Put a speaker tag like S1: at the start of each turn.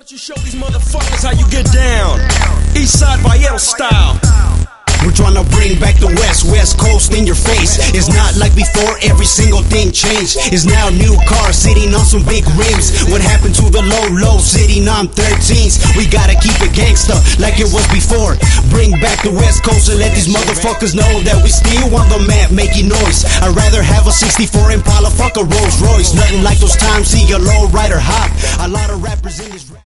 S1: Why don't you show these motherfuckers how you get down? Eastside Vallejo style.
S2: We're trying to bring back the West Coast in your face. It's not like before, every single thing changed. It's now new cars sitting on some big rims. What happened to the low sitting on 13s? We gotta keep it gangsta like it was before. Bring back the West Coast and let these motherfuckers know that we still on the map making noise. I'd rather have a 64 Impala, fuck a Rolls Royce. Nothing like those times, see a low rider hop. A lot of rappers in this